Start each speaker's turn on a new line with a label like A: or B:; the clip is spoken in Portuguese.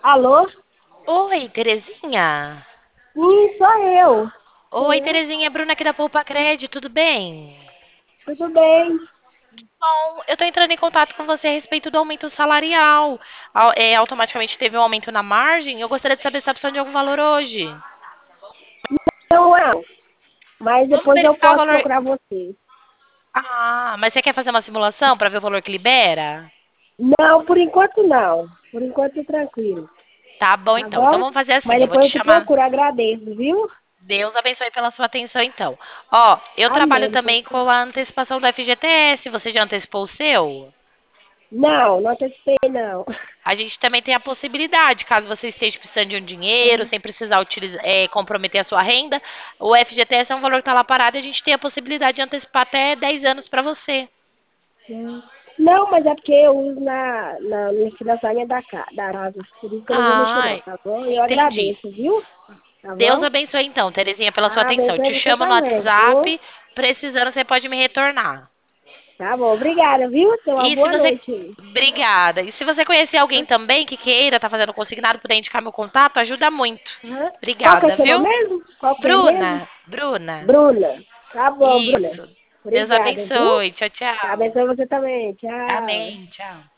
A: Alô?
B: Oi, Terezinha.
A: Sim, sou eu.
B: Oi,
A: Quem é?
B: Terezinha, Bruna aqui da Poupa Cred, tudo bem?
A: Tudo bem?
B: Bom, eu tô entrando em contato com você a respeito do aumento salarial. Automaticamente teve um aumento na margem. Eu gostaria de saber se está precisando de algum valor hoje.
A: Não, não. Mas
B: Vamos
A: depois eu
B: verificar o
A: posso
B: valor.
A: procurar você.
B: Ah, mas você quer fazer uma simulação para ver o valor que libera?
A: Não, por enquanto não. Por enquanto tranquilo.
B: Tá bom,
A: Tá
B: então. Então
A: bom?
B: vamos fazer
A: Mas
B: assim. Eu vou
A: depois
B: te
A: eu te
B: chamar.
A: procuro, agradeço, viu?
B: Deus abençoe pela sua atenção, então. Ó, eu trabalho
A: Amém.
B: também com a antecipação do FGTS. Você já antecipou o seu?
A: Não, não antecipei não.
B: A gente também tem a possibilidade, caso você esteja precisando de um dinheiro, sem precisar comprometer a sua renda, o FGTS é um valor que está lá parado e a gente tem a possibilidade de antecipar até 10 anos para você.
A: Não, mas é porque eu uso no financiamento da casa. Por isso que eu não vou mexer não,
B: Ah,
A: tá bom? E eu
B: entendi.
A: agradeço, viu? Tá
B: Deus
A: bom?
B: abençoe então, Terezinha, pela sua
A: Ah,
B: atenção. Eu
A: abençoe
B: te
A: você
B: chamo no
A: também, viu?
B: WhatsApp, precisando você pode me retornar.
A: Tá bom, obrigada, viu? Tenha uma
B: E se
A: boa
B: você.
A: noite aí.
B: Obrigada. E se você conhecer alguém também que queira, tá fazendo consignado, puder indicar meu contato, ajuda muito.
A: Aham. Qual que é o
B: Obrigada,
A: seu nome
B: viu?
A: mesmo? Qual que é mesmo?
B: Bruna, Bruna.
A: Bruna. Tá bom, Bruna.
B: Isso. Deus
A: Obrigada, viu?
B: abençoe. Tchau, tchau.
A: Abençoe você também. Tchau.
B: Amém. Tchau.